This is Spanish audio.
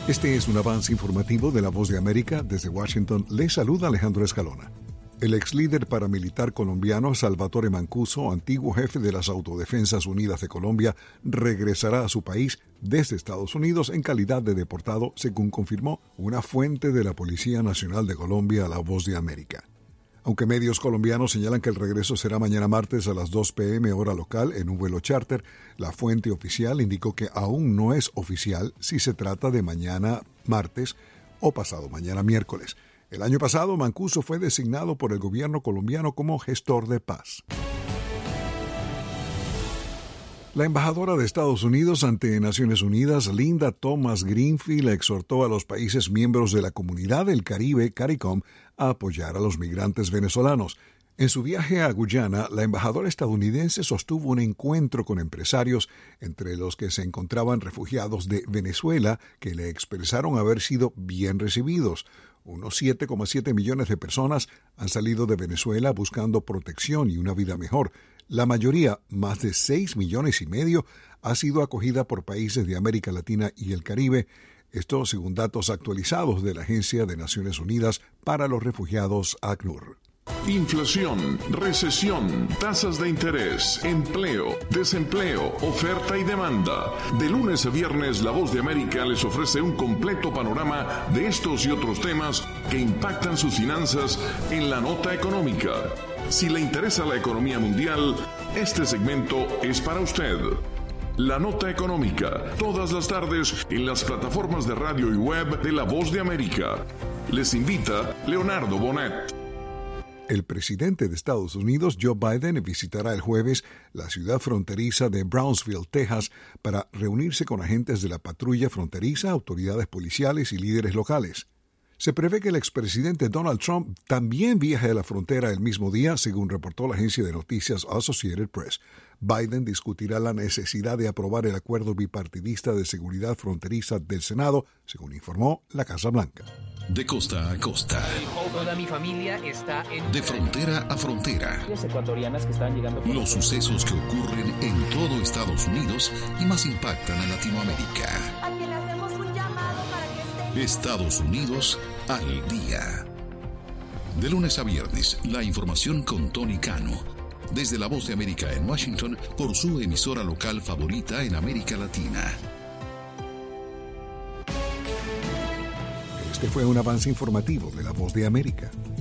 Este es un avance informativo de La Voz de América. Desde Washington les saluda Alejandro Escalona. El ex líder paramilitar colombiano Salvatore Mancuso, antiguo jefe de las Autodefensas Unidas de Colombia, regresará a su país desde Estados Unidos en calidad de deportado, según confirmó una fuente de la Policía Nacional de Colombia a La Voz de América. Aunque medios colombianos señalan que el regreso será mañana martes a las 2 p.m. hora local en un vuelo charter, la fuente oficial indicó que aún no es oficial si se trata de mañana martes o pasado mañana miércoles. El año pasado, Mancuso fue designado por el gobierno colombiano como gestor de paz. La embajadora de Estados Unidos ante Naciones Unidas, Linda Thomas Greenfield, exhortó a los países miembros de la Comunidad del Caribe, CARICOM, a apoyar a los migrantes venezolanos. En su viaje a Guyana, la embajadora estadounidense sostuvo un encuentro con empresarios, entre los que se encontraban refugiados de Venezuela, que le expresaron haber sido bien recibidos. Unos 7,7 millones de personas han salido de Venezuela buscando protección y una vida mejor. La mayoría, más de 6,5 millones, ha sido acogida por países de América Latina y el Caribe. Esto según datos actualizados de la Agencia de Naciones Unidas para los Refugiados, ACNUR. Inflación, recesión, tasas de interés, empleo, desempleo, oferta y demanda. De lunes a viernes, La Voz de América les ofrece un completo panorama de estos y otros temas que impactan sus finanzas en la nota económica. Si le interesa la economía mundial, este segmento es para usted. La Nota Económica, todas las tardes en las plataformas de radio y web de La Voz de América. Les invita Leonardo Bonet. El presidente de Estados Unidos, Joe Biden, visitará el jueves la ciudad fronteriza de Brownsville, Texas, para reunirse con agentes de la patrulla fronteriza, autoridades policiales y líderes locales. Se prevé que el expresidente Donald Trump también viaje a la frontera el mismo día, según reportó la agencia de noticias Associated Press. Biden discutirá la necesidad de aprobar el acuerdo bipartidista de seguridad fronteriza del Senado, según informó la Casa Blanca. De costa a costa. Toda mi familia está en... De frontera a frontera. Las ecuatorianas que están llegando... Los sucesos que ocurren en todo Estados Unidos y más impactan a Latinoamérica. A quien le hacemos un llamado para que esté... Estados Unidos al día. De lunes a viernes, la información con Tony Cano. Desde La Voz de América en Washington, por su emisora local favorita en América Latina. Este fue un avance informativo de La Voz de América.